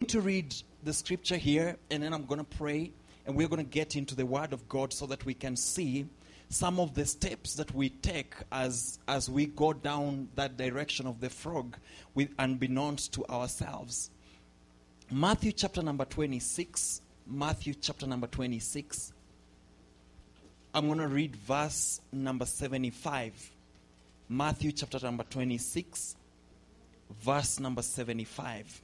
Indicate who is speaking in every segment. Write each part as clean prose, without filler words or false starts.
Speaker 1: to read the scripture here, and then I'm going to pray, and we're going to get into the Word of God so that we can see some of the steps that we take as we go down that direction of the frog, with unbeknownst to ourselves. Matthew chapter number 26. Matthew chapter number 26. I'm going to read verse number 75. Matthew chapter number 26, verse number 75.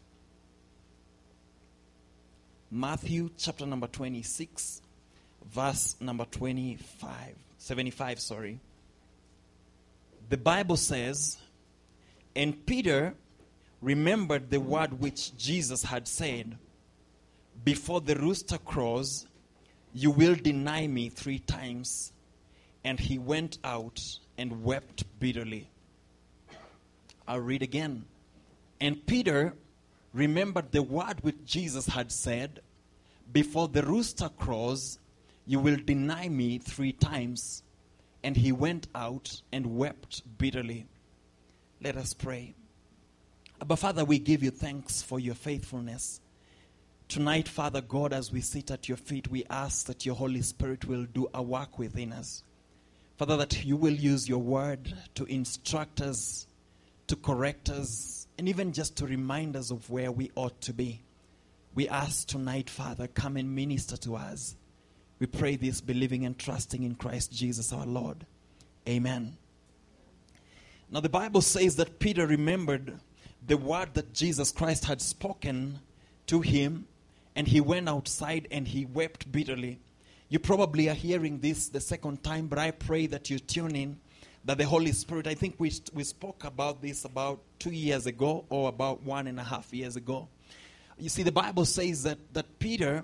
Speaker 1: Matthew chapter number 26, verse number 75, sorry. The Bible says, "And Peter remembered the word which Jesus had said, 'Before the rooster crows, you will deny me 3 times.' And he went out and wept bitterly." I'll read again. "And Peter remembered the word which Jesus had said, 'Before the rooster crows, you will deny me 3 times.' And he went out and wept bitterly." Let us pray. Abba, Father, we give you thanks for your faithfulness. Tonight, Father God, as we sit at your feet, we ask that your Holy Spirit will do a work within us. Father, that you will use your word to instruct us, to correct us, and even just to remind us of where we ought to be. We ask tonight, Father, come and minister to us. We pray this believing and trusting in Christ Jesus our Lord. Amen. Now the Bible says that Peter remembered the word that Jesus Christ had spoken to him, and he went outside and he wept bitterly. You probably are hearing this the second time, but I pray that you tune in, that the Holy Spirit, I think we spoke about this about 2 years ago, or about 1.5 years ago. You see, the Bible says that Peter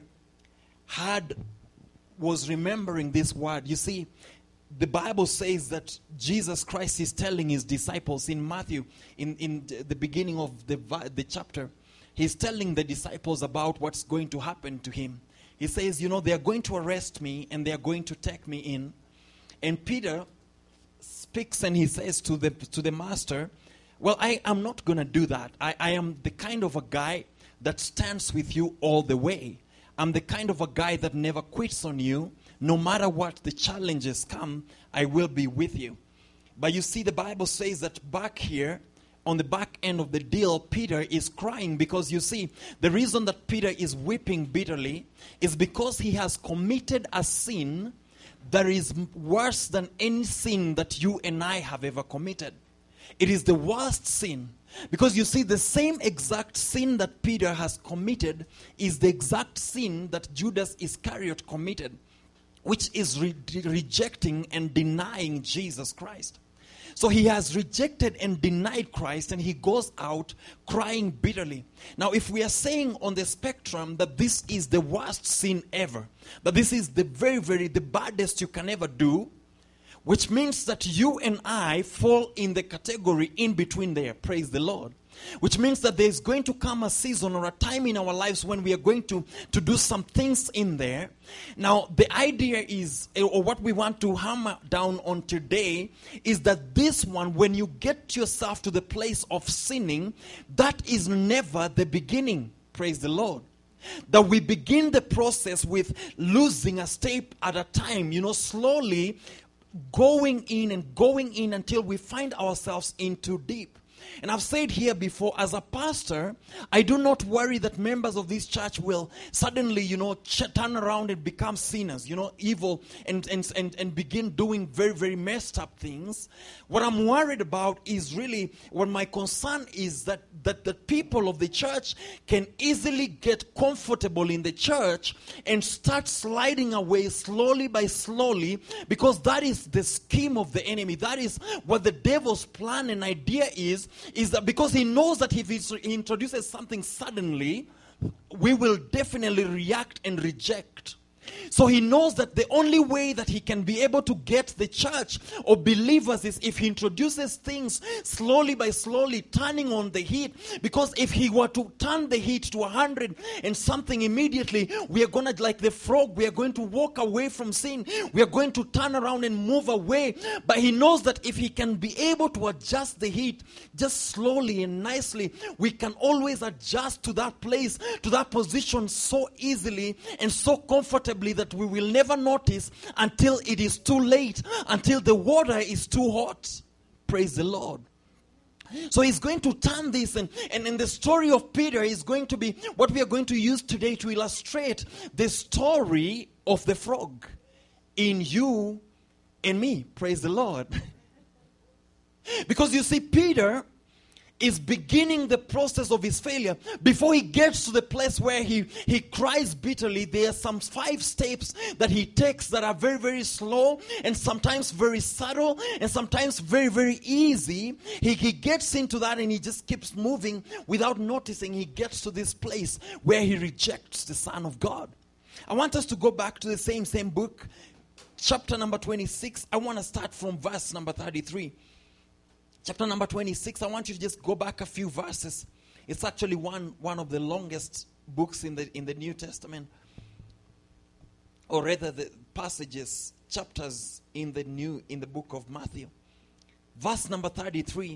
Speaker 1: was remembering this word. You see, the Bible says that Jesus Christ is telling his disciples in Matthew, in the beginning of the chapter, he's telling the disciples about what's going to happen to him. He says, they are going to arrest me and they are going to take me in. And Peter speaks and he says to the master, "Well, I am not going to do that. I am the kind of a guy that stands with you all the way. I'm the kind of a guy that never quits on you. No matter what the challenges come, I will be with you." But you see, the Bible says that back here, on the back end of the deal, Peter is crying because you see, the reason that Peter is weeping bitterly is because he has committed a sin that is worse than any sin that you and I have ever committed. It is the worst sin. Because you see, the same exact sin that Peter has committed is the exact sin that Judas Iscariot committed, which is rejecting and denying Jesus Christ. So he has rejected and denied Christ, and he goes out crying bitterly. Now, if we are saying on the spectrum that this is the worst sin ever, that this is the the baddest you can ever do, which means that you and I fall in the category in between there. Praise the Lord. Which means that there's going to come a season or a time in our lives when we are going to do some things in there. Now, the idea is, or what we want to hammer down on today, is that this one, when you get yourself to the place of sinning, that is never the beginning. Praise the Lord. That we begin the process with losing a step at a time, slowly going in until we find ourselves in too deep. And I've said here before, as a pastor, I do not worry that members of this church will suddenly, turn around and become sinners, evil and begin doing very, very messed up things. What I'm worried about is really, what my concern is that the people of the church can easily get comfortable in the church and start sliding away slowly by slowly, because that is the scheme of the enemy. That is what the devil's plan and idea is that because he knows that if he introduces something suddenly, we will definitely react and reject. So he knows that the only way that he can be able to get the church or believers is if he introduces things slowly by slowly, turning on the heat. Because if he were to turn the heat to 100 and something immediately, we are going to, like the frog, we are going to walk away from sin. We are going to turn around and move away. But he knows that if he can be able to adjust the heat just slowly and nicely, we can always adjust to that place, to that position so easily and so comfortably that we will never notice until it is too late, until the water is too hot. Praise the Lord. So he's going to turn this, and in the story of Peter is going to be what we are going to use today to illustrate the story of the frog in you and me. Praise the Lord. Because you see, Peter is beginning the process of his failure. Before he gets to the place where he cries bitterly, there are some 5 steps that he takes that are very, very slow and sometimes very subtle and sometimes very, very easy. He gets into that and he just keeps moving without noticing. He gets to this place where he rejects the Son of God. I want us to go back to the same book, chapter number 26. I want to start from verse number 33. Chapter number 26, I want you to just go back a few verses. It's actually one of the longest books in the New Testament. Or rather the passages, chapters in the book of Matthew. Verse number 33.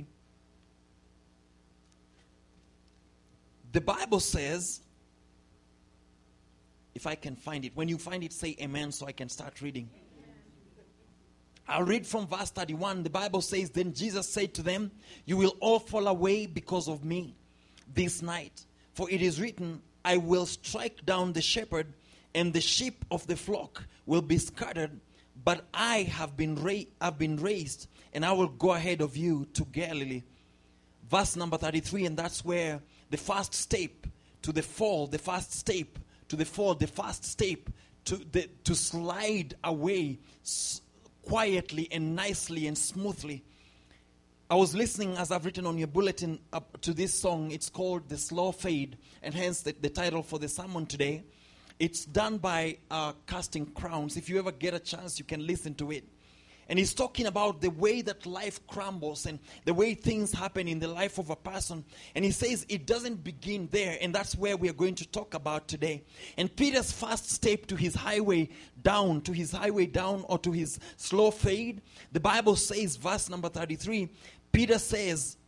Speaker 1: The Bible says, if I can find it. When you find it, say amen so I can start reading. I'll read from verse 31. The Bible says, then Jesus said to them, you will all fall away because of me this night. For it is written, I will strike down the shepherd, and the sheep of the flock will be scattered. But I have been raised, and I will go ahead of you to Galilee. Verse number 33, and that's where the first step to the fall, the first step to the fall, the first step to slide away quietly and nicely and smoothly. I was listening, as I've written on your bulletin, up to this song. It's called The Slow Fade, and hence the title for the sermon today. It's done by Casting Crowns. If you ever get a chance, you can listen to it. And he's talking about the way that life crumbles and the way things happen in the life of a person. And he says it doesn't begin there. And that's where we are going to talk about today. And Peter's first step to his highway down, or to his slow fade, the Bible says, verse number 33, Peter says,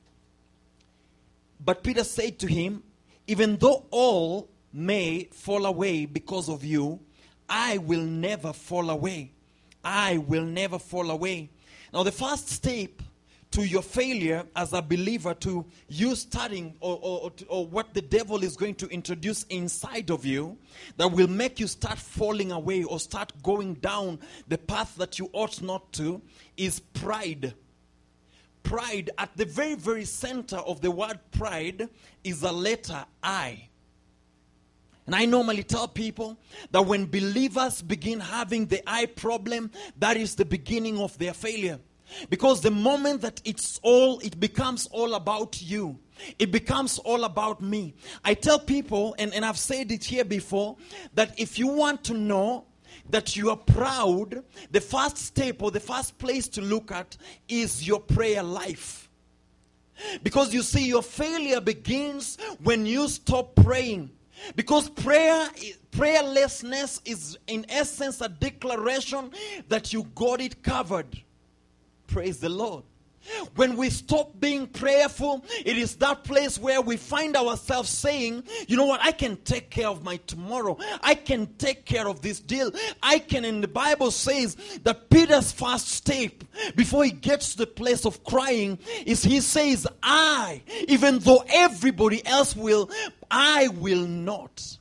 Speaker 1: but Peter said to him, even though all may fall away because of you, I will never fall away. I will never fall away. Now, the first step to your failure as a believer, to you starting or what the devil is going to introduce inside of you that will make you start falling away or start going down the path that you ought not to, is pride. Pride, at the very, very center of the word pride, is a letter I. And I normally tell people that when believers begin having the I problem, that is the beginning of their failure. Because the moment that it becomes all about you. It becomes all about me. I tell people, and I've said it here before, that if you want to know that you are proud, the first step or the first place to look at is your prayer life. Because you see, your failure begins when you stop praying. Because prayerlessness is in essence a declaration that you got it covered. Praise the Lord. When we stop being prayerful, it is that place where we find ourselves saying, you know what, I can take care of my tomorrow. I can take care of this deal. And the Bible says that Peter's first step before he gets to the place of crying is he says, even though everybody else will, I will not.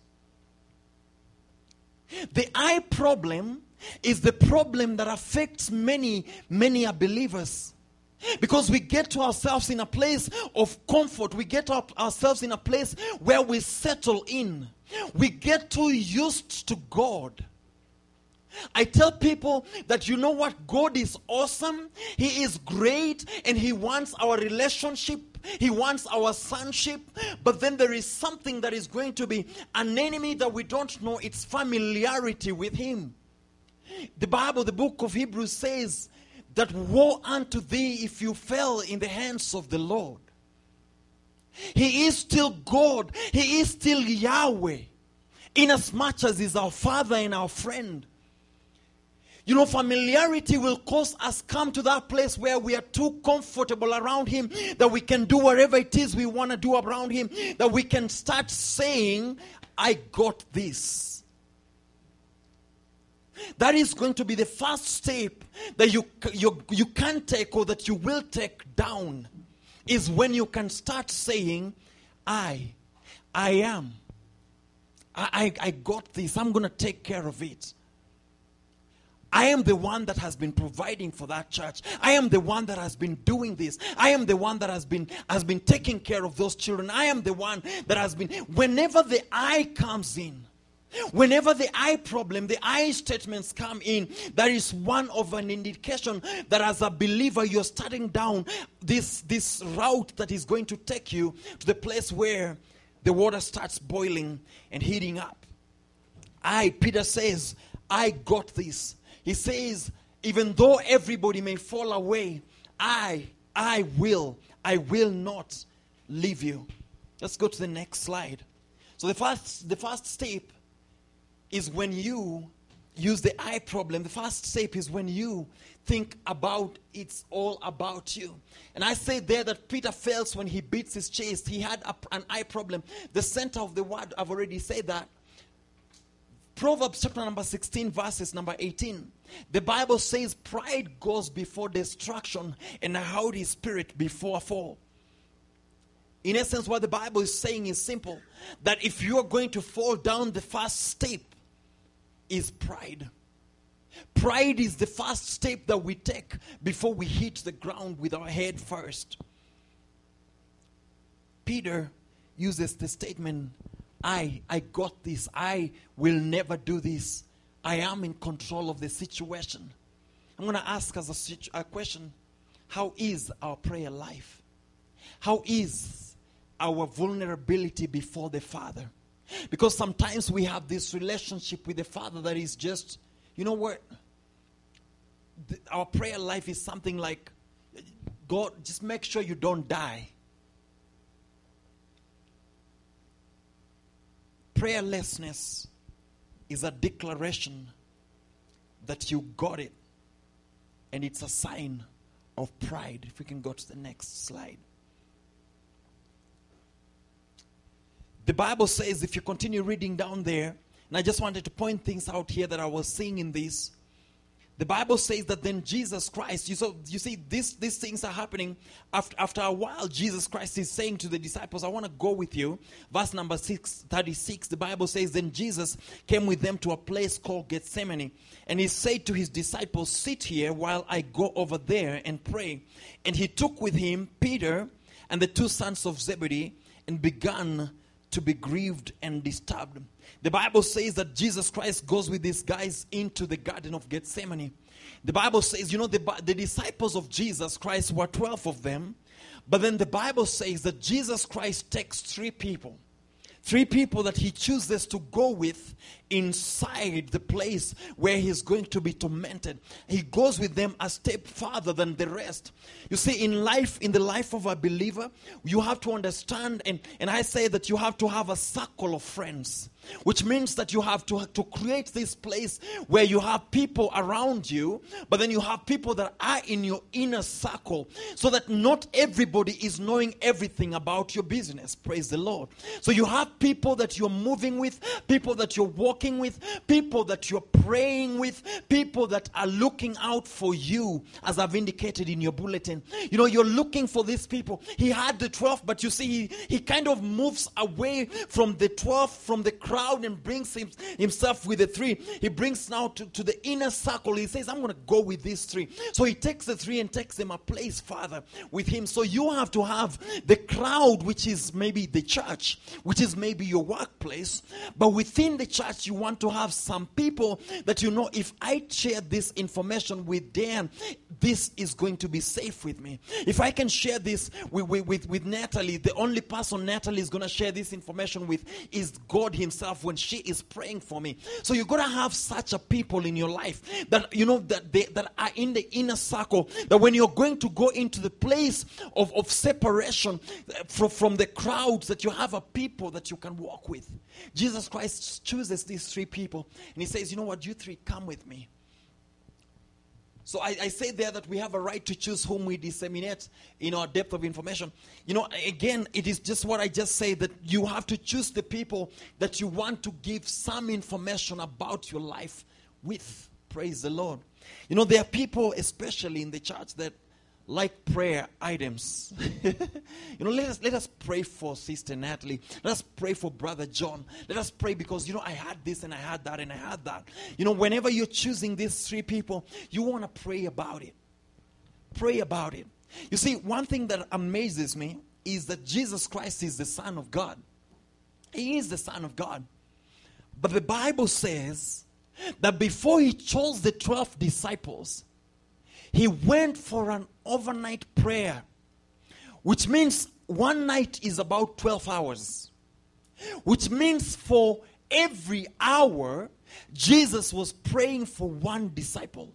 Speaker 1: The I problem is the problem that affects many believers. Because we get to ourselves in a place of comfort. We get ourselves in a place where we settle in. We get too used to God. I tell people that, you know what? God is awesome. He is great, and He wants our relationship. He wants our sonship. But then there is something that is going to be an enemy that we don't know. It's familiarity with Him. The Bible, the book of Hebrews says that woe unto thee if you fell in the hands of the Lord. He is still God. He is still Yahweh. Inasmuch as He's our Father and our friend. You know, familiarity will cause us come to that place where we are too comfortable around Him, that we can do whatever it is we want to do around Him, that we can start saying, I got this. That is going to be the first step that you can take, or that you will take down, is when you can start saying, I am. I got this. I'm going to take care of it. I am the one that has been providing for that church. I am the one that has been doing this. I am the one that has been taking care of those children. I am the one that has been. Whenever the I comes in, whenever the I problem, the I statements come in, that is one of an indication that as a believer you're starting down this route that is going to take you to the place where the water starts boiling and heating up. Peter says, I got this. He says, even though everybody may fall away, I will not leave you. Let's go to the next slide. So the first step is when you use the I problem. The first step is when you think about it's all about you. And I say there that Peter fails when he beats his chest. He had an I problem. The center of the word, I've already said that. Proverbs chapter number 16, verses number 18. The Bible says pride goes before destruction and a haughty spirit before a fall. In essence, what the Bible is saying is simple. That if you are going to fall down, the first step is pride. Pride is the first step that we take before we hit the ground with our head first. Peter uses the statement, I got this. I will never do this. I am in control of the situation. I'm going to ask us a question. How is our prayer life? How is our vulnerability before the Father? Because sometimes we have this relationship with the Father that is just, you know what? Our prayer life is something like, God, just make sure you don't die. Prayerlessness is a declaration that you got it. And it's a sign of pride. If we can go to the next slide. The Bible says, if you continue reading down there, and I just wanted to point things out here that I was seeing in this. The Bible says that then Jesus Christ, you see, these things are happening. After a while, Jesus Christ is saying to the disciples, I want to go with you. Verse number 36, the Bible says, then Jesus came with them to a place called Gethsemane. And he said to his disciples, sit here while I go over there and pray. And he took with him Peter and the two sons of Zebedee and began to be grieved and disturbed. The Bible says that Jesus Christ goes with these guys into the Garden of Gethsemane. The Bible says, the disciples of Jesus Christ were 12 of them. But then the Bible says that Jesus Christ takes 3 people. 3 people that he chooses to go with inside the place where he's going to be tormented. He goes with them a step farther than the rest. You see, in the life of a believer, you have to understand, and I say that you have to have a circle of friends. Which means that you have to create this place where you have people around you, but then you have people that are in your inner circle, so that not everybody is knowing everything about your business. Praise the Lord. So you have people that you're moving with, people that you're walking with, people that you're praying with, people that are looking out for you, as I've indicated in your bulletin. You're looking for these people. He had the 12, but you see, he kind of moves away from the 12, from the crowd, and brings himself with the 3. He brings now to the inner circle. He says, I'm going to go with these 3. So he takes the 3 and takes them a place farther with him. So you have to have the crowd, which is maybe the church, which is maybe maybe your workplace, but within the church, you want to have some people that you know, if I share this information with Dan, this is going to be safe with me. If I can share this with Natalie, the only person Natalie is going to share this information with is God himself when she is praying for me. So you're going to have such a people in your life that, you know, that are in the inner circle, that when you're going to go into the place of separation from the crowds, that you have a people that you can walk with. Jesus Christ chooses these three people, and he says, you know what, you three, come with me. So I say there that we have a right to choose whom we disseminate in our depth of information. You know, again, it is just what I just said, that you have to choose the people that you want to give some information about your life with. Praise the Lord. You know, there are people, especially in the church, that like prayer items. You know, let us pray for Sister Natalie. Let us pray for Brother John. Let us pray because, you know, I had this and I had that and I had that. You know, whenever you're choosing these three people, you want to pray about it. Pray about it. You see, one thing that amazes me is that Jesus Christ is the Son of God. He is the Son of God. But the Bible says that before he chose the 12 disciples, he went for an overnight prayer, which means one night is about 12 hours. Which means for every hour, Jesus was praying for one disciple.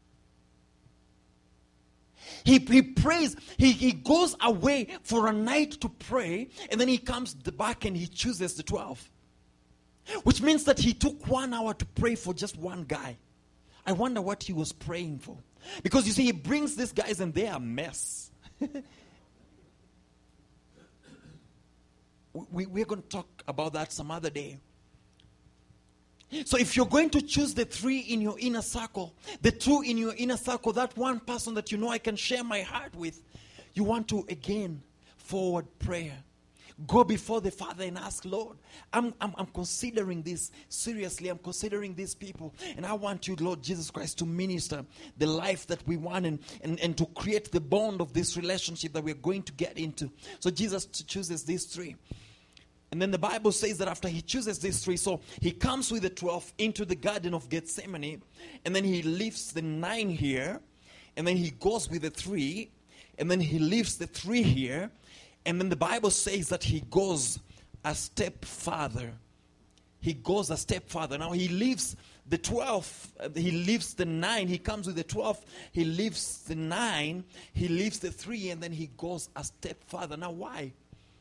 Speaker 1: He prays, he goes away for a night to pray, and then he comes back and he chooses the 12. Which means that he took 1 hour to pray for just one guy. I wonder what he was praying for. Because you see, he brings these guys and they are a mess. We're going to talk about that some other day. So if you're going to choose the three in your inner circle, the two in your inner circle, that one person that you know I can share my heart with, you want to again forward prayer. Go before the Father and ask, Lord, I'm considering this seriously. I'm considering these people. And I want you, Lord Jesus Christ, to minister the life that we want and to create the bond of this relationship that we're going to get into. So Jesus chooses these three. And then the Bible says that after he chooses these three, so he comes with the 12 into the Garden of Gethsemane. And then he leaves the 9 here. And then he goes with the 3. And then he leaves the 3 here. And then the Bible says that he goes a step farther. He goes a step farther. Now he leaves the 12. He leaves the 9. He comes with the 12. He leaves the 9. He leaves the 3. And then he goes a step farther. Now why?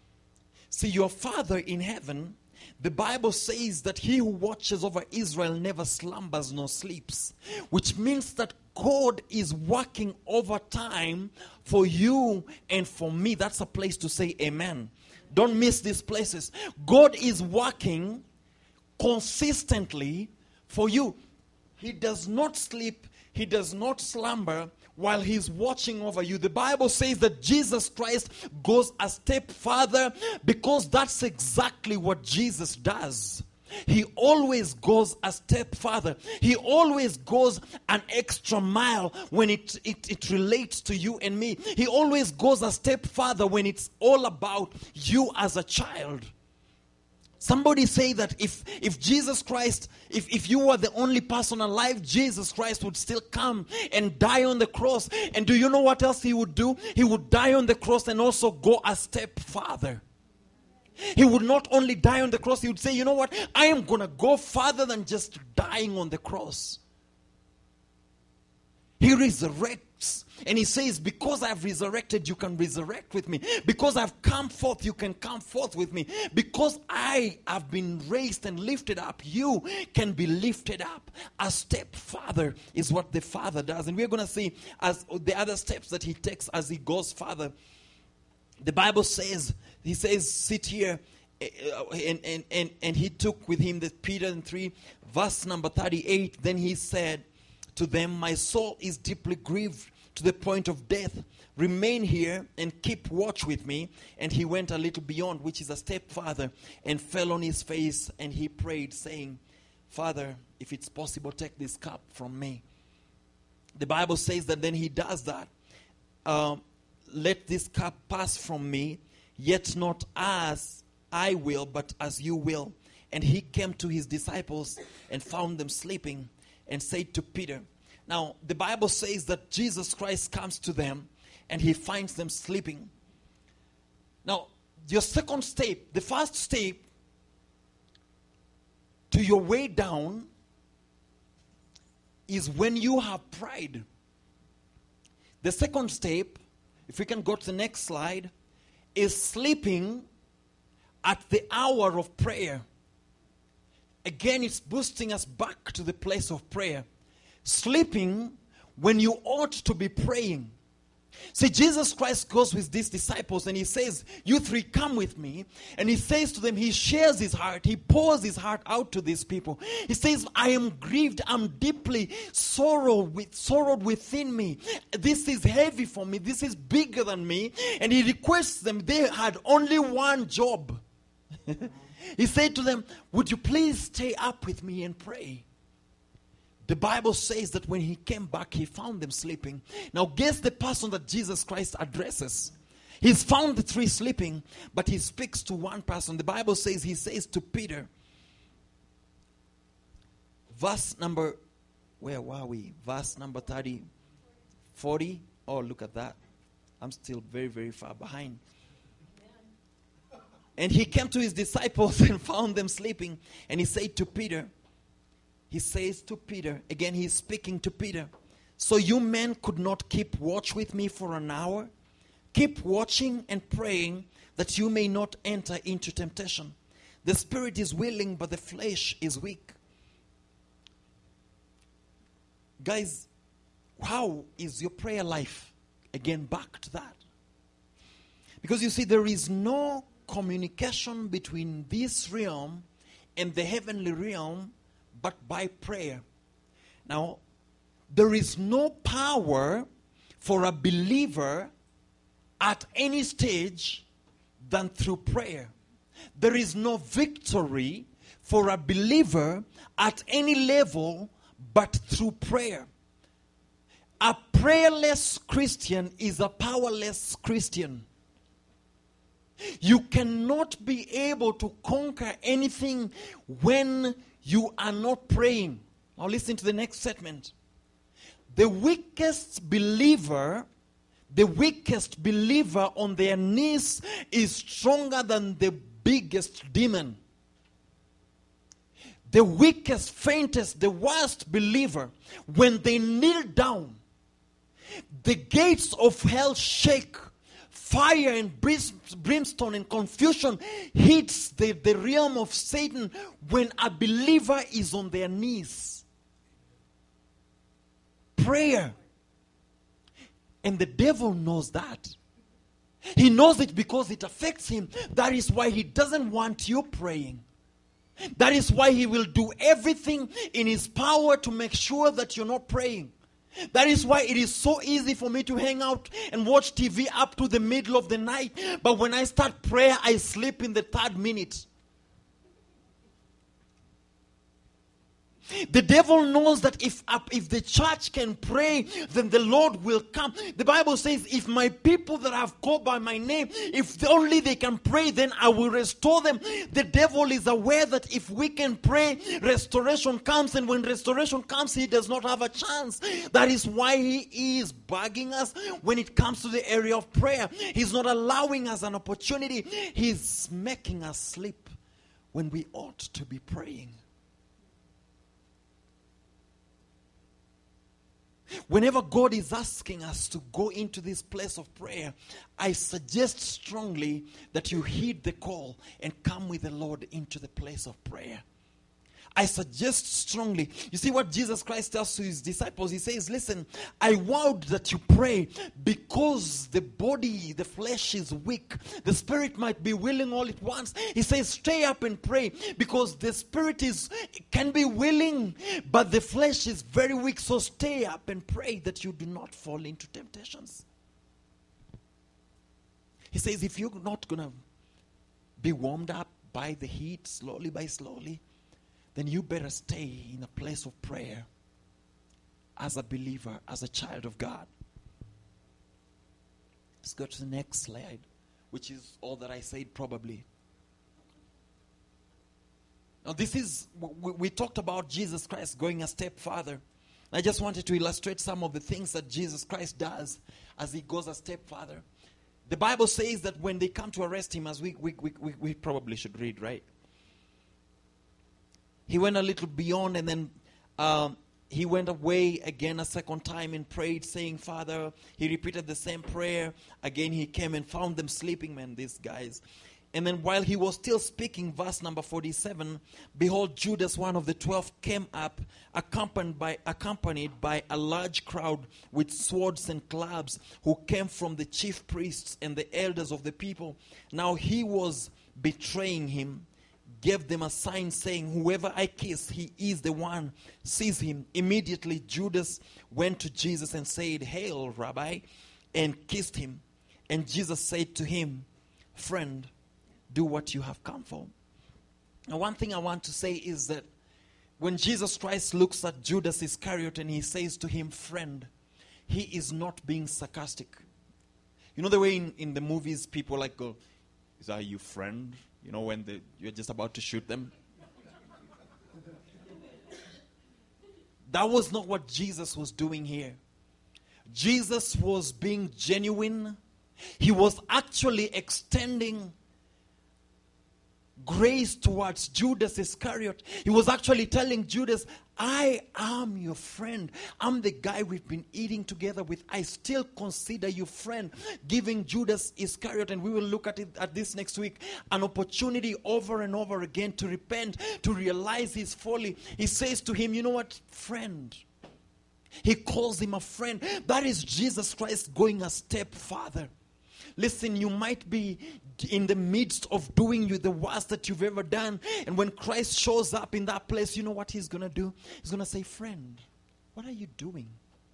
Speaker 1: See, your Father in heaven, the Bible says that he who watches over Israel never slumbers nor sleeps. Which means that God is working overtime for you and for me. That's a place to say amen. Don't miss these places. God is working consistently for you. He does not sleep. He does not slumber while he's watching over you. The Bible says that Jesus Christ goes a step further because that's exactly what Jesus does. He always goes a step further. He always goes an extra mile when it relates to you and me. He always goes a step further when it's all about you as a child. Somebody say that if Jesus Christ, if you were the only person alive, Jesus Christ would still come and die on the cross. And do you know what else he would do? He would die on the cross and also go a step further. He would not only die on the cross, he would say, you know what? I am going to go farther than just dying on the cross. He resurrects. And he says, because I've resurrected, you can resurrect with me. Because I've come forth, you can come forth with me. Because I have been raised and lifted up, you can be lifted up. A step farther is what the Father does. And we're going to see as the other steps that he takes as he goes farther. The Bible says, he says, sit here, and he took with him the Peter and 3, verse number 38. Then he said to them, my soul is deeply grieved to the point of death. Remain here and keep watch with me. And he went a little beyond, which is a step farther, and fell on his face, and he prayed, saying, Father, if it's possible, take this cup from me. The Bible says that then he does that. Let this cup pass from me, yet not as I will, but as you will. And he came to his disciples and found them sleeping and said to Peter. Now, the Bible says that Jesus Christ comes to them and he finds them sleeping. Now, your second step, the first step to your way down is when you have pride. The second step, if we can go to the next slide, is sleeping at the hour of prayer. Again, it's boosting us back to the place of prayer. Sleeping when you ought to be praying. See, Jesus Christ goes with these disciples and he says, you three come with me. And he says to them, he shares his heart. He pours his heart out to these people. He says, I am grieved. I'm deeply sorrowed within me. This is heavy for me. This is bigger than me. And he requests them. They had only one job. He said to them, would you please stay up with me and pray? The Bible says that when he came back, he found them sleeping. Now guess the person that Jesus Christ addresses. He's found the three sleeping, but he speaks to one person. The Bible says, he says to Peter, verse number, where were we? Verse number 40. Oh, look at that. I'm still very, very far behind. And he came to his disciples and found them sleeping. And he said to Peter, he says to Peter, again he's speaking to Peter, so you men could not keep watch with me for an hour? Keep watching and praying that you may not enter into temptation. The spirit is willing, but the flesh is weak. Guys, how is your prayer life? Again, back to that. Because you see, there is no communication between this realm and the heavenly realm but by prayer. Now, there is no power for a believer at any stage than through prayer. There is no victory for a believer at any level but through prayer. A prayerless Christian is a powerless Christian. You cannot be able to conquer anything when you are not praying. Now listen to the next statement. The weakest believer on their knees is stronger than the biggest demon. The weakest, faintest, the worst believer, when they kneel down, the gates of hell shake. Fire and brimstone and confusion hits the realm of Satan when a believer is on their knees. Prayer. And the devil knows that. He knows it because it affects him. That is why he doesn't want you praying. That is why he will do everything in his power to make sure that you're not praying. That is why it is so easy for me to hang out and watch TV up to the middle of the night. But when I start prayer, I sleep in the third minute. The devil knows that if the church can pray, then the Lord will come. The Bible says, if my people that have called by my name, if only they can pray, then I will restore them. The devil is aware that if we can pray, restoration comes. And when restoration comes, he does not have a chance. That is why he is bugging us when it comes to the area of prayer. He's not allowing us an opportunity. He's making us sleep when we ought to be praying. Whenever God is asking us to go into this place of prayer, I suggest strongly that you heed the call and come with the Lord into the place of prayer. I suggest strongly. You see what Jesus Christ tells to his disciples? He says, listen, I vowed that you pray because the body, the flesh is weak. The spirit might be willing all at once. He says, stay up and pray because the spirit can be willing, but the flesh is very weak. So stay up and pray that you do not fall into temptations. He says, if you're not going to be warmed up by the heat, slowly by slowly, then you better stay in a place of prayer as a believer, as a child of God. Let's go to the next slide, which is all that I said probably. Now we talked about Jesus Christ going a step further. I just wanted to illustrate some of the things that Jesus Christ does as he goes a step further. The Bible says that when they come to arrest him, as we probably should read, right? He went a little beyond, and then he went away again a second time and prayed, saying, Father. He repeated the same prayer. Again he came and found them sleeping, man, these guys. And then while he was still speaking, verse number 47, behold, Judas, one of the 12, came up, accompanied by a large crowd with swords and clubs, who came from the chief priests and the elders of the people. Now he was betraying him, gave them a sign saying, whoever I kiss, he is the one. Seize him. Immediately Judas went to Jesus and said, Hail, Rabbi, and kissed him. And Jesus said to him, Friend, do what you have come for. Now, one thing I want to say is that when Jesus Christ looks at Judas Iscariot and he says to him, friend, he is not being sarcastic. You know the way in the movies people like go, is that your friend? You know, when you're just about to shoot them. That was not what Jesus was doing here. Jesus was being genuine. He was actually extending grace towards Judas Iscariot. He was actually telling Judas, I am your friend. I'm the guy we've been eating together with. I still consider you friend. Giving Judas Iscariot, and we will look at this next week, an opportunity over and over again to repent, to realize his folly. He says to him, you know what, friend. He calls him a friend. That is Jesus Christ going a step further. Listen, you might be in the midst of doing the worst that you've ever done. And when Christ shows up in that place, you know what he's going to do? He's going to say, friend, what are you doing?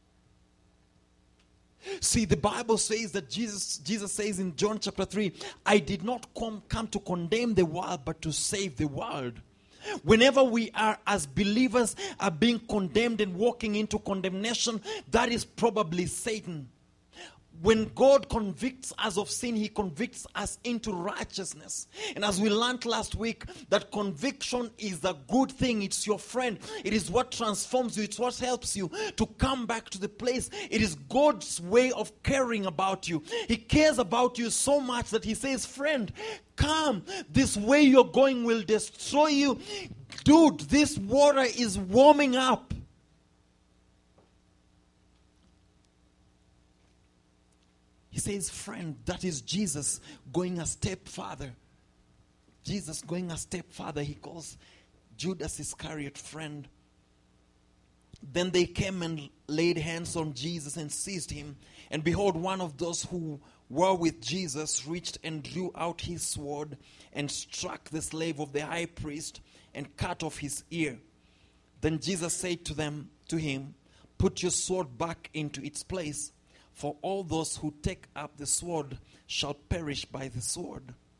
Speaker 1: See, the Bible says that Jesus says in John chapter 3, I did not come to condemn the world, but to save the world. Whenever we are, as believers, are being condemned and walking into condemnation, that is probably Satan. When God convicts us of sin, he convicts us into righteousness. And as we learned last week, that conviction is a good thing. It's your friend. It is what transforms you. It's what helps you to come back to the place. It is God's way of caring about you. He cares about you so much that he says, friend, come. This way you're going will destroy you. Dude, this water is warming up. He says, friend, that is Jesus going a step further. Jesus going a step further. He calls Judas Iscariot friend. Then they came and laid hands on Jesus and seized him. And behold, one of those who were with Jesus reached and drew out his sword and struck the slave of the high priest and cut off his ear. Then Jesus said to him, put your sword back into its place. For all those who take up the sword shall perish by the sword.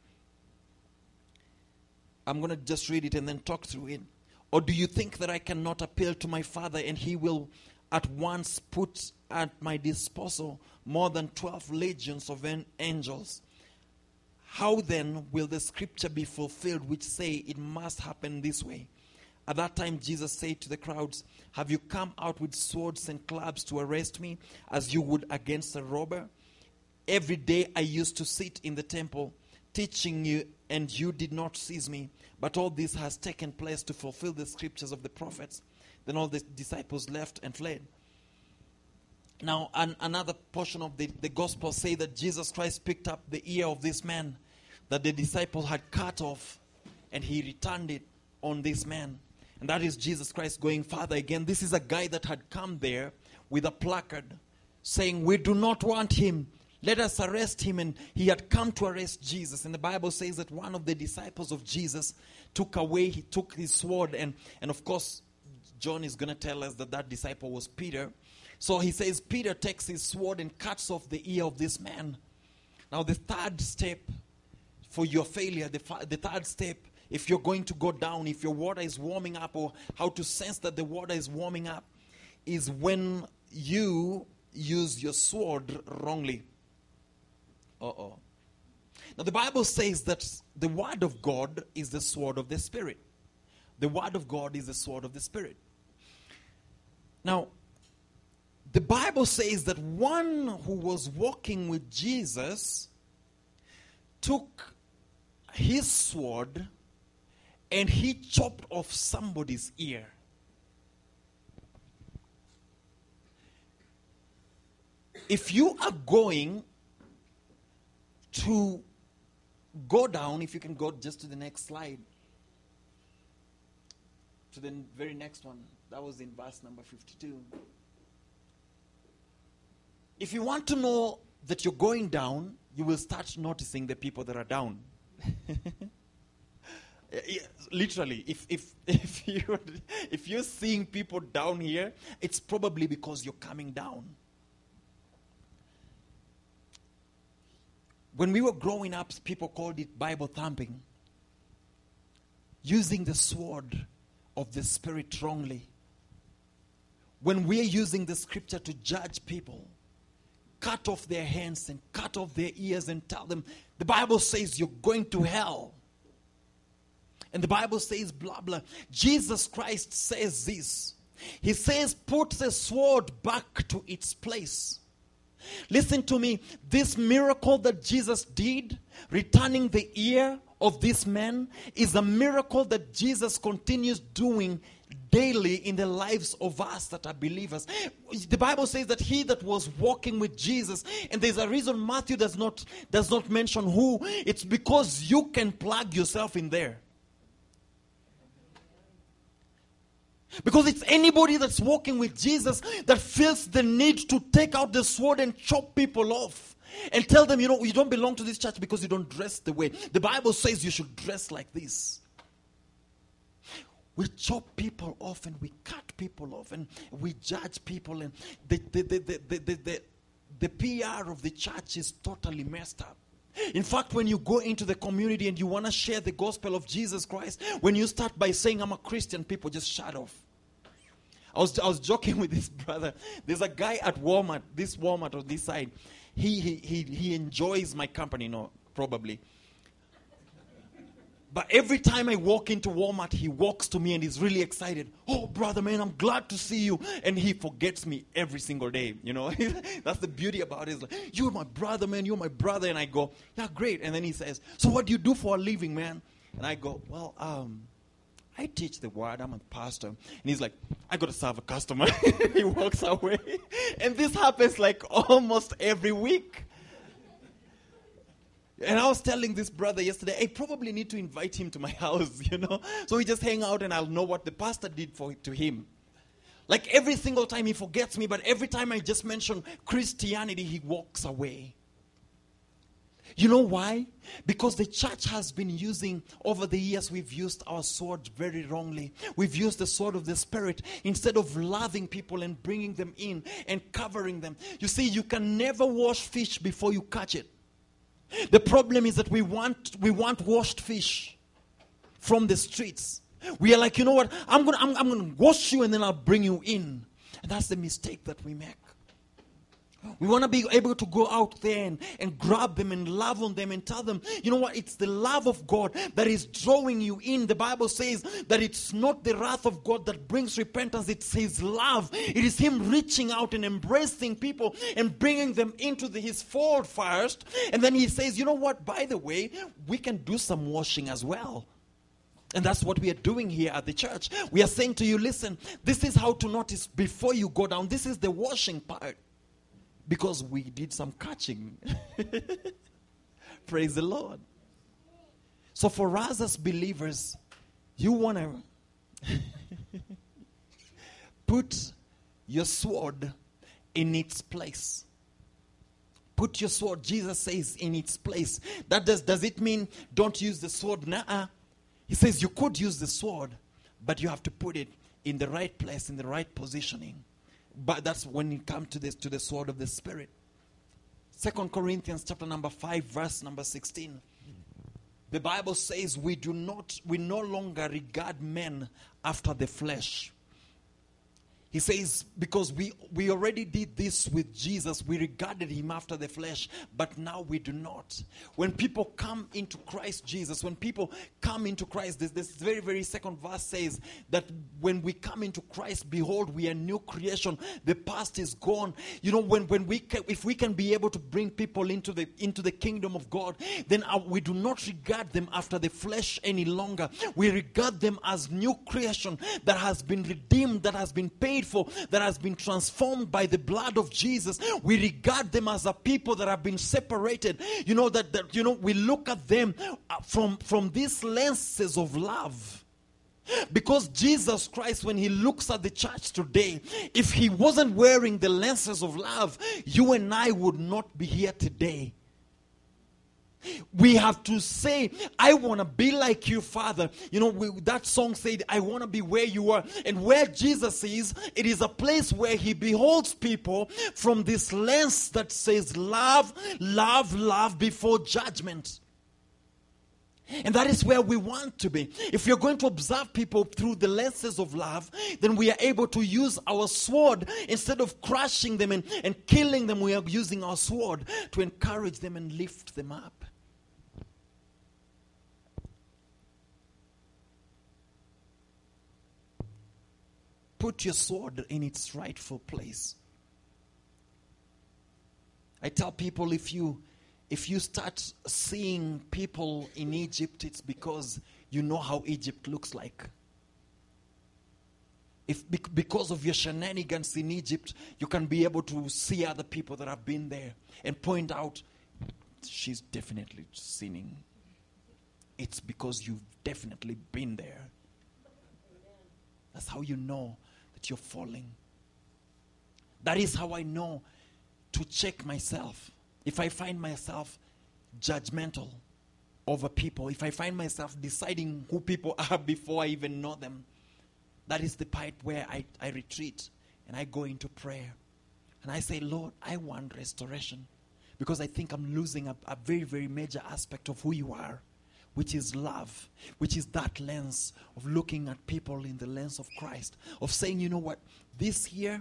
Speaker 1: I'm going to just read it and then talk through it. Or do you think that I cannot appeal to my Father and he will at once put at my disposal more than 12 legions of angels? How then will the scripture be fulfilled which say it must happen this way? At that time Jesus said to the crowds, have you come out with swords and clubs to arrest me as you would against a robber? Every day I used to sit in the temple teaching you, and you did not seize me. But all this has taken place to fulfill the scriptures of the prophets. Then all the disciples left and fled. Now another portion of the gospel say that Jesus Christ picked up the ear of this man that the disciples had cut off, and he returned it on this man. And that is Jesus Christ going further again. This is a guy that had come there with a placard saying, we do not want him. Let us arrest him. And he had come to arrest Jesus. And the Bible says that one of the disciples of Jesus took his sword. And of course, John is going to tell us that disciple was Peter. So he says, Peter takes his sword and cuts off the ear of this man. Now the third step for your failure, the third step, if you're going to go down, if your water is warming up, or how to sense that the water is warming up, is when you use your sword wrongly. Now the Bible says that the word of God is the sword of the Spirit. The word of God is the sword of the Spirit. Now, the Bible says that one who was walking with Jesus took his sword and he chopped off somebody's ear. If you are going to go down, if you can go just to the next slide, to the very next one, that was in verse number 52. If you want to know that you're going down, you will start noticing the people that are down. Literally, if you're seeing people down here, it's probably because you're coming down. When we were growing up, people called it Bible thumping. Using the sword of the Spirit wrongly. When we're using the scripture to judge people, cut off their hands and cut off their ears and tell them, the Bible says you're going to hell. And the Bible says blah blah. Jesus Christ says this. He says, put the sword back to its place. Listen to me. This miracle that Jesus did, returning the ear of this man, is a miracle that Jesus continues doing daily in the lives of us that are believers. The Bible says that he that was walking with Jesus, and there's a reason Matthew does not mention who. It's because you can plug yourself in there. Because it's anybody that's walking with Jesus that feels the need to take out the sword and chop people off. And tell them, you don't belong to this church because you don't dress the way. The Bible says you should dress like this. We chop people off and we cut people off and we judge people. And the PR of the church is totally messed up. In fact, when you go into the community and you want to share the gospel of Jesus Christ, when you start by saying, I'm a Christian, people just shut off. I was joking with this brother. There's a guy at Walmart, this Walmart on this side. He enjoys my company, no, probably. But every time I walk into Walmart, he walks to me and he's really excited. Oh, brother, man, I'm glad to see you. And he forgets me every single day, That's the beauty about it. It's like, you're my brother, man, you're my brother. And I go, yeah, great. And then he says, so what do you do for a living, man? And I go, well, I teach the word. I'm a pastor. And he's like, I got to serve a customer. He walks away. And this happens like almost every week. And I was telling this brother yesterday, I probably need to invite him to my house, So we just hang out and I'll know what the pastor did to him. Like every single time he forgets me, but every time I just mention Christianity, he walks away. You know why? Because the church has been using, over the years, we've used our sword very wrongly. We've used the sword of the Spirit instead of loving people and bringing them in and covering them. You see, you can never wash fish before you catch it. The problem is that we want washed fish from the streets. We are like, you know what? I'm gonna wash you and then I'll bring you in. And that's the mistake that we make. We want to be able to go out there and grab them and love on them and tell them, you know what, it's the love of God that is drawing you in. The Bible says that it's not the wrath of God that brings repentance, it's His love. It is Him reaching out and embracing people and bringing them into His fold first. And then He says, you know what, by the way, we can do some washing as well. And that's what we are doing here at the church. We are saying to you, listen, this is how to notice before you go down. This is the washing part. Because we did some catching. Praise the Lord. So for us as believers, you want to put your sword in its place. Put your sword, Jesus says, in its place. Does it mean don't use the sword? Nuh-uh. He says you could use the sword, but you have to put it in the right place, in the right positioning. But that's when it comes to the sword of the Spirit. 2 Corinthians chapter number 5, verse number 16. The Bible says we no longer regard men after the flesh. He says, because we already did this with Jesus, we regarded him after the flesh, but now we do not. When people come into Christ Jesus, when people come into Christ, this very, very second verse says that when we come into Christ, behold, we are new creation. The past is gone. You know, if we can be able to bring people into the kingdom of God, then we do not regard them after the flesh any longer. We regard them as new creation that has been redeemed, that has been paid for, that has been transformed by the blood of Jesus. We regard them as a people that have been separated. You know, that we look at them from these lenses of love. Because Jesus Christ, when he looks at the church today, if he wasn't wearing the lenses of love, you and I would not be here today. We have to say, I want to be like you, Father. You know, that song said, I want to be where you are. And where Jesus is, it is a place where he beholds people from this lens that says love, love, love before judgment. And that is where we want to be. If you're going to observe people through the lenses of love, then we are able to use our sword. Instead of crushing them and killing them, we are using our sword to encourage them and lift them up. Put your sword in its rightful place. I tell people, if you start seeing people in Egypt, it's because you know how Egypt looks like. Because of your shenanigans in Egypt, you can be able to see other people that have been there and point out, she's definitely sinning. It's because you've definitely been there. That's how you know that you're falling. That is how I know to check myself. If I find myself judgmental over people, if I find myself deciding who people are before I even know them, that is the part where I retreat and I go into prayer. And I say, Lord, I want restoration. Because I think I'm losing a very, very major aspect of who you are, which is love, which is that lens of looking at people in the lens of Christ, of saying, you know what, this here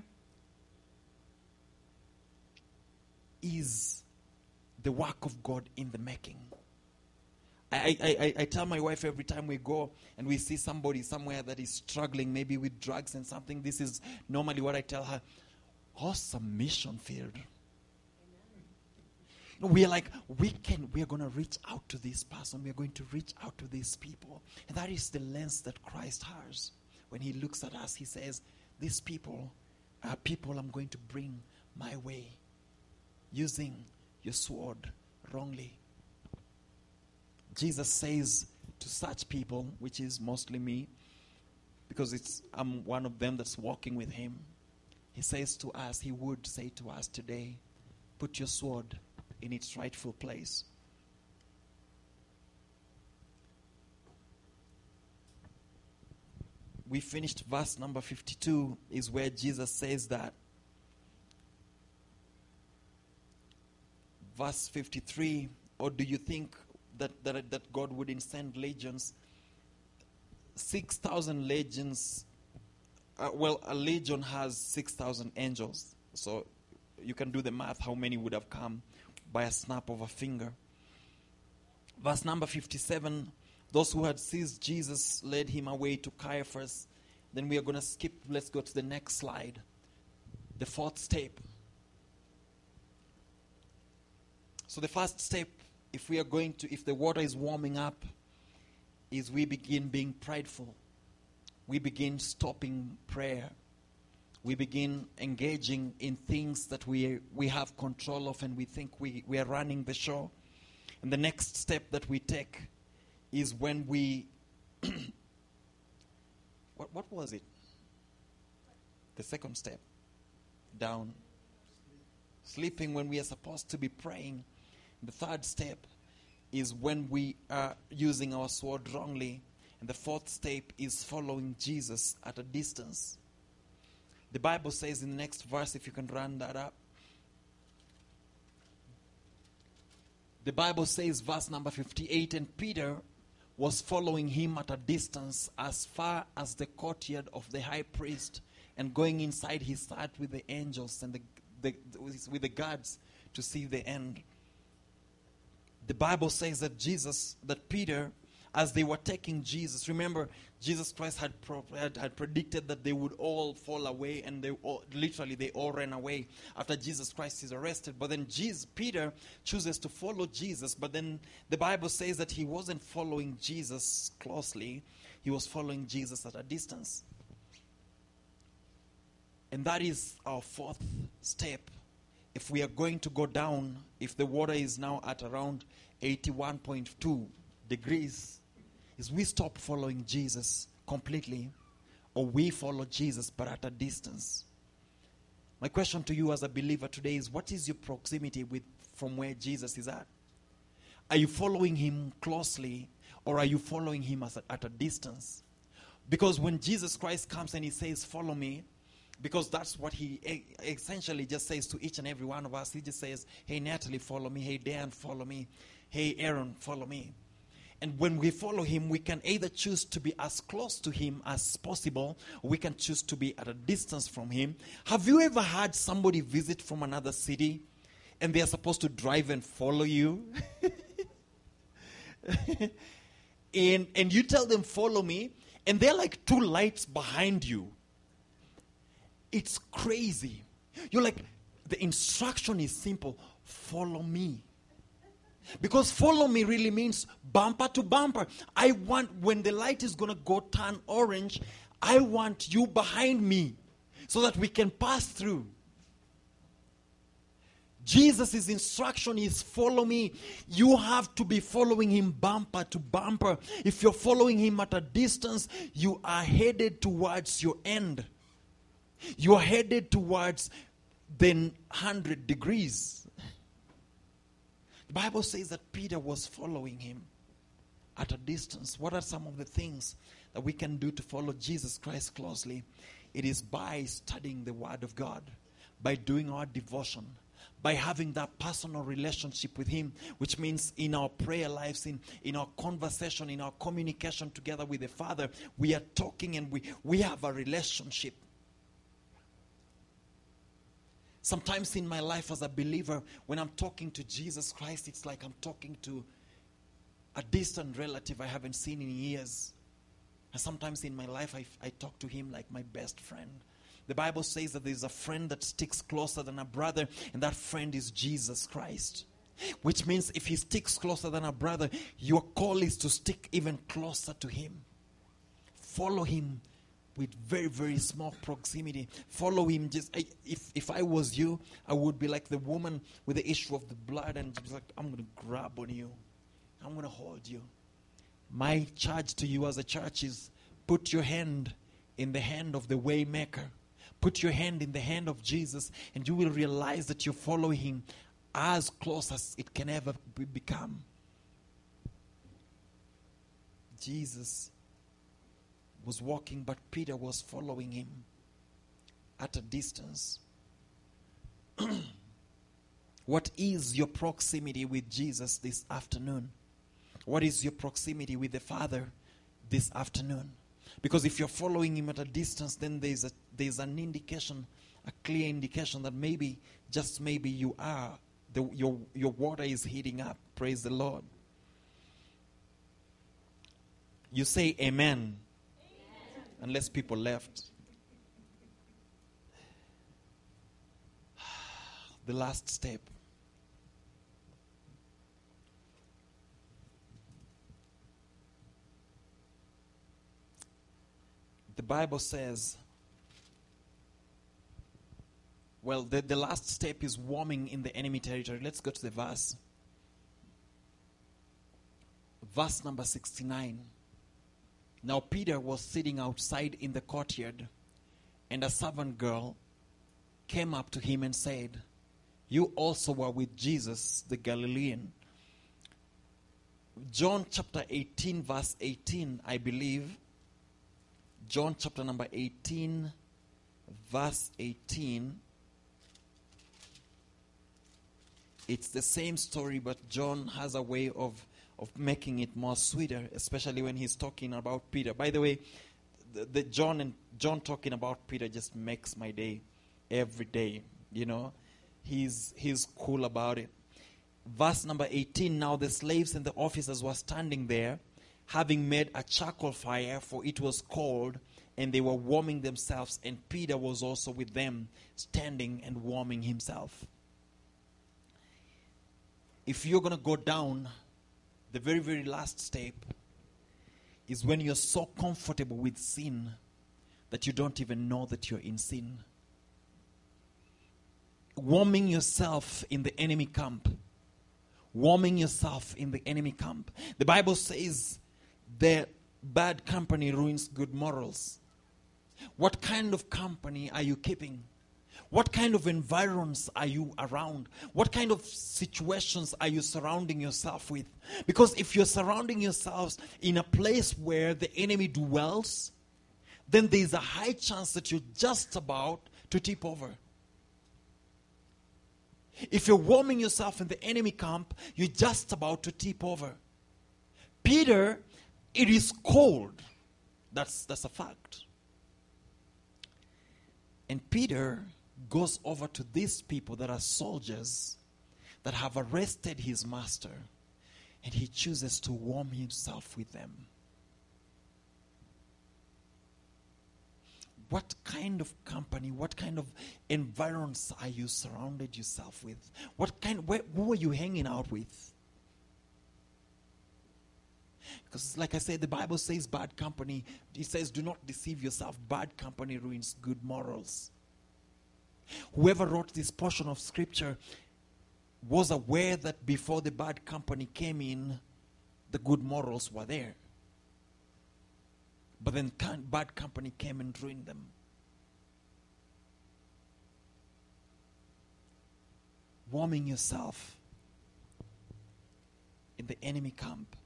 Speaker 1: is the work of God in the making. I tell my wife every time we go and we see somebody somewhere that is struggling, maybe with drugs and something, this is normally what I tell her, awesome mission field. We are like, we are going to reach out to this person. We are going to reach out to these people. And that is the lens that Christ has. When he looks at us, he says, these people are people I'm going to bring my way, using your sword wrongly. Jesus says to such people, which is mostly me, because I'm one of them that's walking with him. He says to us, he would say to us today, put your sword in its rightful place. We finished verse number 52 is where Jesus says that. Verse 53, or do you think that God wouldn't send legions? 6,000 legions. A legion has 6,000 angels. So you can do the math how many would have come by a snap of a finger. Verse number 57, those who had seized Jesus led him away to Caiaphas. Then we are going to skip, let's go to the next slide. The fourth step. So the first step, if the water is warming up, is we begin being prideful. We begin stopping prayer. We begin engaging in things that we have control of and we think we are running the show. And the next step that we take is when we... what was it? The second step. Down. Sleeping when we are supposed to be praying. The third step is when we are using our sword wrongly. And the fourth step is following Jesus at a distance. The Bible says in the next verse, if you can run that up. The Bible says, verse number 58, and Peter was following him at a distance as far as the courtyard of the high priest, And going inside, he sat with the angels and with the guards to see the end. The Bible says that Peter, as they were taking Jesus, remember, Jesus Christ had predicted that they would all fall away, and they all ran away after Jesus Christ is arrested. But then Peter chooses to follow Jesus, but then the Bible says that he wasn't following Jesus closely. He was following Jesus at a distance. And that is our fourth step. If we are going to go down, if the water is now at around 81.2 degrees, is we stop following Jesus completely, or we follow Jesus but at a distance. My question to you as a believer today is, what is your proximity from where Jesus is at? Are you following him closely, or are you following him at a distance? Because when Jesus Christ comes and he says, follow me, because that's what he essentially just says to each and every one of us. He just says, hey, Natalie, follow me. Hey, Dan, follow me. Hey, Aaron, follow me. And when we follow him, we can either choose to be as close to him as possible, or we can choose to be at a distance from him. Have you ever had somebody visit from another city and they are supposed to drive and follow you? and you tell them, follow me, and they're like two lights behind you. It's crazy. You're like, the instruction is simple. Follow me. Because follow me really means bumper to bumper. I want, when the light is going to go turn orange, I want you behind me so that we can pass through. Jesus' instruction is follow me. You have to be following him bumper to bumper. If you're following him at a distance, you are headed towards your end. You are headed towards the 100 degrees. The Bible says that Peter was following him at a distance. What are some of the things that we can do to follow Jesus Christ closely? It is by studying the Word of God, by doing our devotion, by having that personal relationship with him, which means in our prayer lives, in our conversation, in our communication together with the Father, we are talking and we have a relationship. Sometimes in my life as a believer, when I'm talking to Jesus Christ, it's like I'm talking to a distant relative I haven't seen in years. And sometimes in my life, I talk to him like my best friend. The Bible says that there's a friend that sticks closer than a brother, and that friend is Jesus Christ. Which means if he sticks closer than a brother, your call is to stick even closer to him. Follow him with very, very small proximity. Follow him. If I was you, I would be like the woman with the issue of the blood, and just like, I'm going to grab on you. I'm going to hold you. My charge to you as a church is, put your hand in the hand of the way maker. Put your hand in the hand of Jesus, and you will realize that you're following him as close as it can ever become. Jesus was walking, but Peter was following him at a distance. What is your proximity with Jesus this afternoon? What is your proximity with the Father this afternoon? Because if you're following him at a distance, then there's an indication, a clear indication that maybe, just maybe, you are your water is heating up. Praise the Lord. You say amen. Unless people left. The last step. The Bible says, well, the last step is warming in the enemy territory. Let's go to the verse. Verse number 69. Now Peter was sitting outside in the courtyard, and a servant girl came up to him and said, you also were with Jesus the Galilean. John chapter 18 verse 18, I believe. John chapter number 18 verse 18. It's the same story, but John has a way of making it more sweeter, especially when he's talking about Peter. By the way, John John talking about Peter just makes my day every day. You know, he's cool about it. Verse number 18, now the slaves and the officers were standing there, having made a charcoal fire, for it was cold, and they were warming themselves, and Peter was also with them, standing and warming himself. If you're going to go down, the very, very last step is when you're so comfortable with sin that you don't even know that you're in sin. Warming yourself in the enemy camp. Warming yourself in the enemy camp. The Bible says that bad company ruins good morals. What kind of company are you keeping? What kind of environs are you around? What kind of situations are you surrounding yourself with? Because if you're surrounding yourselves in a place where the enemy dwells, then there's a high chance that you're just about to tip over. If you're warming yourself in the enemy camp, you're just about to tip over. Peter, it is cold. That's a fact. And Peter goes over to these people that are soldiers that have arrested his master, and he chooses to warm himself with them. What kind of company, what kind of environs are you surrounded yourself with? Who are you hanging out with? Because like I said, the Bible says bad company, it says do not deceive yourself. Bad company ruins good morals. Whoever wrote this portion of scripture was aware that before the bad company came in, the good morals were there. But then bad company came and ruined them. Warming yourself in the enemy camp.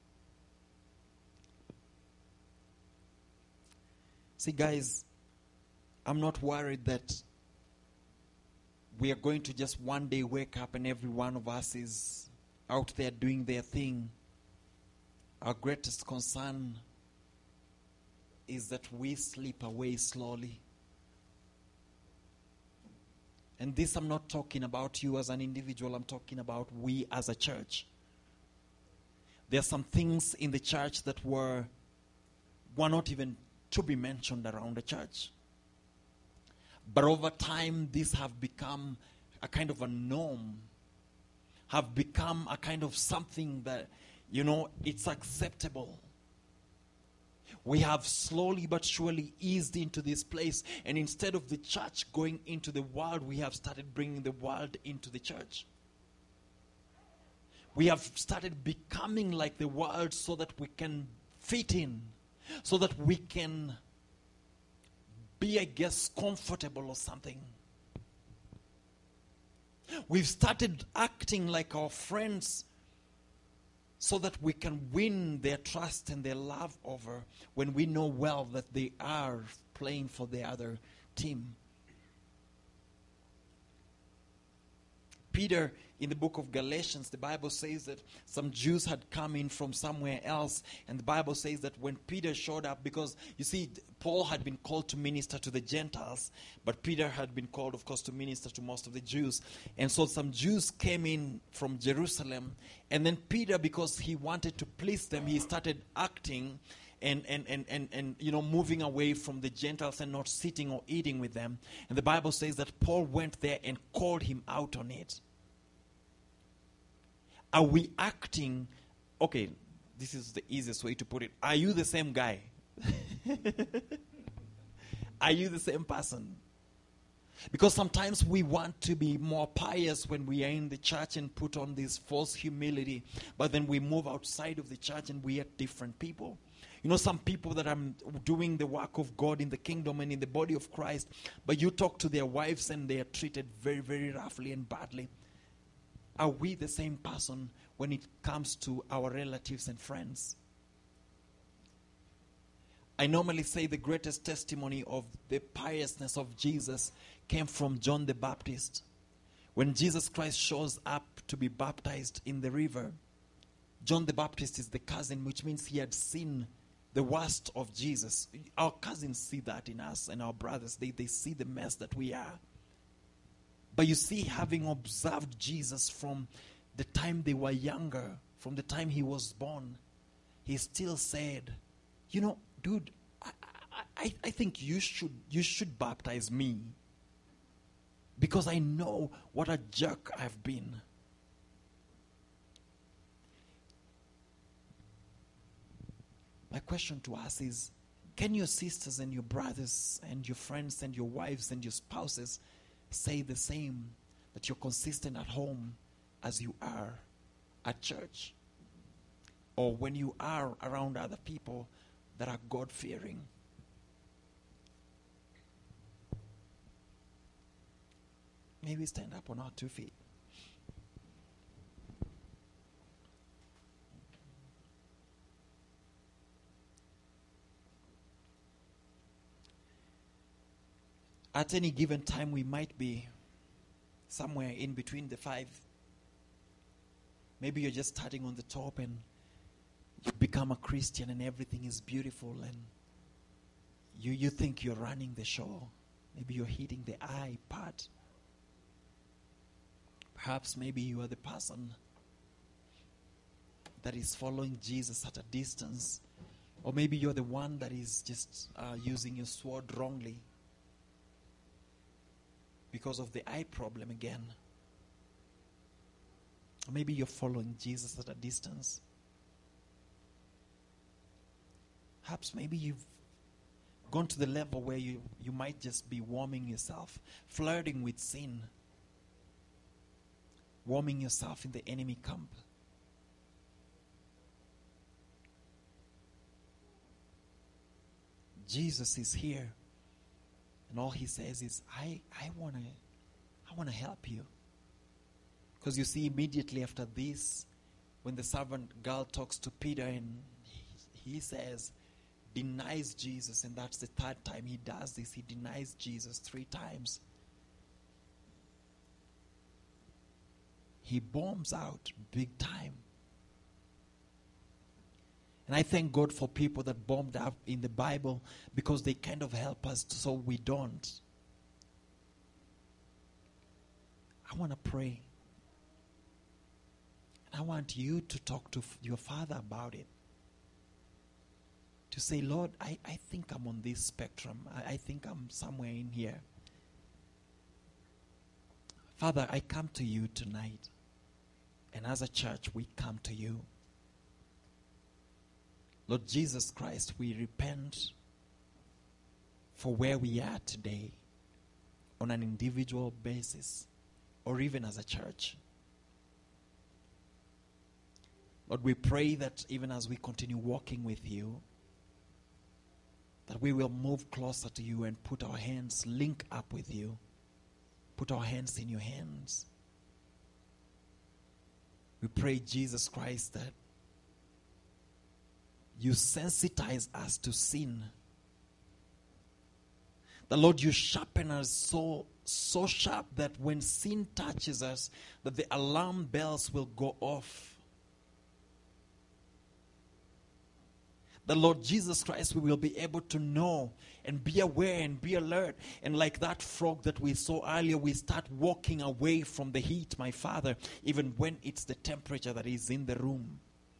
Speaker 1: See, guys, I'm not worried that we are going to just one day wake up and every one of us is out there doing their thing. Our greatest concern is that we slip away slowly. And this, I'm not talking about you as an individual, I'm talking about we as a church. There are some things in the church that were not even to be mentioned around the church. But over time, these have become a kind of a norm, have become a kind of something that, it's acceptable. We have slowly but surely eased into this place, and instead of the church going into the world, we have started bringing the world into the church. We have started becoming like the world so that we can fit in, so that we can be, I guess, comfortable or something. We've started acting like our friends so that we can win their trust and their love over when we know well that they are playing for the other team. Peter, in the book of Galatians, the Bible says that some Jews had come in from somewhere else, and the Bible says that when Peter showed up, because you see, Paul had been called to minister to the Gentiles, but Peter had been called, of course, to minister to most of the Jews. And so some Jews came in from Jerusalem, and then Peter, because he wanted to please them, he started acting and moving away from the Gentiles and not sitting or eating with them. And the Bible says that Paul went there and called him out on it. Are we acting? Okay, this is the easiest way to put it. Are you the same guy? Are you the same person? Because sometimes we want to be more pious when we are in the church and put on this false humility, but then we move outside of the church and we are different people. Some people that are doing the work of God in the kingdom and in the body of Christ, but you talk to their wives and they are treated very, very roughly and badly. Are we the same person when it comes to our relatives and friends? I normally say the greatest testimony of the piousness of Jesus came from John the Baptist. When Jesus Christ shows up to be baptized in the river, John the Baptist is the cousin, which means he had seen the worst of Jesus. Our cousins see that in us, and our brothers, they see the mess that we are. But you see, having observed Jesus from the time they were younger, from the time he was born, he still said, you know, dude, I think you should baptize me, because I know what a jerk I've been. My question to us is, can your sisters and your brothers and your friends and your wives and your spouses say the same, that you're consistent at home as you are at church, or when you are around other people that are God-fearing? Maybe stand up on our 2 feet. At any given time, we might be somewhere in between the 5. Maybe you're just starting on the top and you've become a Christian and everything is beautiful, and you think you're running the show. Maybe you're hitting the I part. Perhaps maybe you are the person that is following Jesus at a distance. Or maybe you're the one that is just using your sword wrongly because of the eye problem again. Or maybe you're following Jesus at a distance. Perhaps maybe you've gone to the level where you might just be warming yourself, flirting with sin, warming yourself in the enemy camp. Jesus is here, and all he says is, I want to help you. Because you see, immediately after this, when the servant girl talks to Peter, and he says, denies Jesus, and that's the 3rd time he does this. He denies Jesus 3 times. He bombs out big time. And I thank God for people that bombed out in the Bible, because they kind of help us so we don't. I want to pray. And I want you to talk to your Father about it. To say, Lord, I think I'm on this spectrum. I think I'm somewhere in here. Father, I come to you tonight. And as a church, we come to you. Lord Jesus Christ, we repent for where we are today on an individual basis, or even as a church. Lord, we pray that even as we continue walking with you, that we will move closer to you and put our hands, link up with you, put our hands in your hands. We pray, Jesus Christ, that you sensitize us to sin. The Lord, you sharpen us so sharp that when sin touches us, that the alarm bells will go off. The Lord Jesus Christ, we will be able to know and be aware and be alert. And like that frog that we saw earlier, we start walking away from the heat, my Father, even when it's the temperature that is in the room.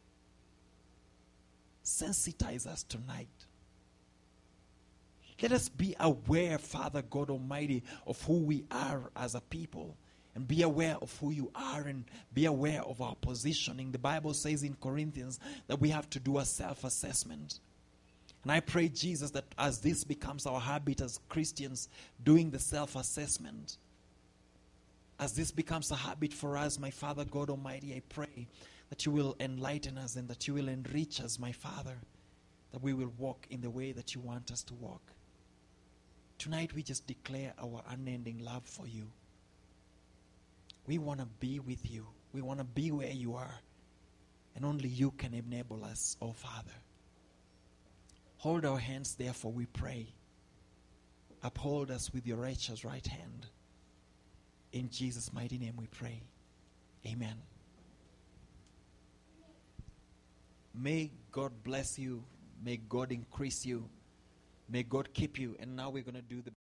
Speaker 1: Sensitize us tonight. Let us be aware, Father God Almighty, of who we are as a people. And be aware of who you are, and be aware of our positioning. The Bible says in Corinthians that we have to do a self-assessment. And I pray, Jesus, that as this becomes our habit as Christians, doing the self-assessment, as this becomes a habit for us, my Father God Almighty, I pray that you will enlighten us and that you will enrich us, my Father, that we will walk in the way that you want us to walk. Tonight we just declare our unending love for you. We want to be with you. We want to be where you are. And only you can enable us, oh Father. Hold our hands, therefore, we pray. Uphold us with your righteous right hand. In Jesus' mighty name we pray. Amen. May God bless you May God increase you. May God keep you. And now we're going to do the